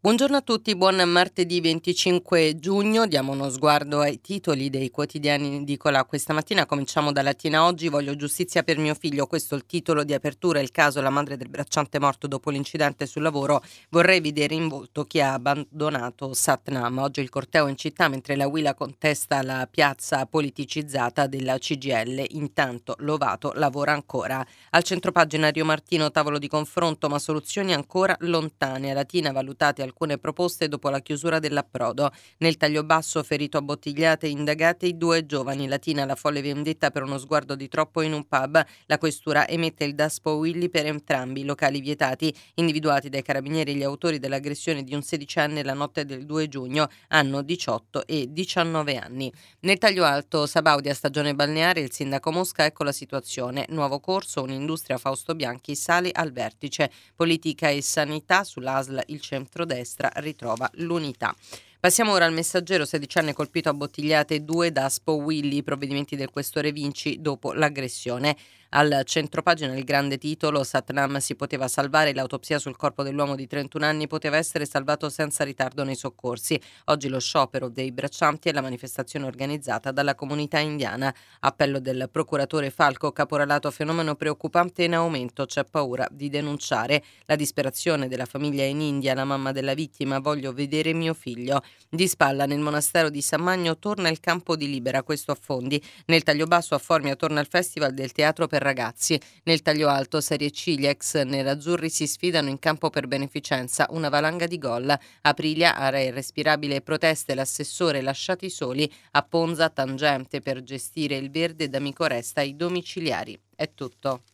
Buongiorno a tutti, buon martedì 25 giugno. Diamo uno sguardo ai titoli dei quotidiani in edicola questa mattina. Cominciamo da Latina Oggi. Voglio giustizia per mio figlio. Questo è il titolo di apertura. Il caso, la madre del bracciante morto dopo l'incidente sul lavoro. Vorrei vedere in volto chi ha abbandonato Satnam. Oggi il corteo in città, mentre la Huila contesta la piazza politicizzata della CGIL. Intanto Lovato lavora ancora. Al centropagina Rio Martino, tavolo di confronto ma soluzioni ancora lontane. A Latina valutate alcune proposte dopo la chiusura dell'approdo. Nel taglio basso, ferito a bottigliate, indagate i due giovani. Latina, la folle vendetta per uno sguardo di troppo in un pub. La questura emette il Daspo Willy per entrambi i locali vietati. Individuati dai carabinieri gli autori dell'aggressione di un sedicenne la notte del 2 giugno, hanno 18 e 19 anni. Nel taglio alto, Sabaudia, stagione balneare, il sindaco Mosca, ecco la situazione. Nuovo corso, un'industria Fausto Bianchi sale al vertice. Politica e sanità, sull'ASL il centrodestra ritrova l'unità. Passiamo ora al Messaggero, sedicenne colpito a bottigliate, 2 Daspo Willy, provvedimenti del questore Vinci dopo l'aggressione. Al centropagina il grande titolo, Satnam si poteva salvare, l'autopsia sul corpo dell'uomo di 31 anni poteva essere salvato senza ritardo nei soccorsi. Oggi lo sciopero dei braccianti e la manifestazione organizzata dalla comunità indiana. Appello del procuratore Falco, caporalato fenomeno preoccupante in aumento, c'è paura di denunciare. La disperazione della famiglia in India, la mamma della vittima, voglio vedere mio figlio. Di spalla nel monastero di San Magno torna il campo di Libera, questo a Fondi. Nel taglio basso a Formia torna il festival del teatro per ragazzi. Nel taglio alto Serie C, gli ex nerazzurri si sfidano in campo per beneficenza, una valanga di gol. Aprilia, area irrespirabile e proteste, l'assessore lasciati soli, a Ponza tangente per gestire il verde, d'Amico resta ai domiciliari. È tutto.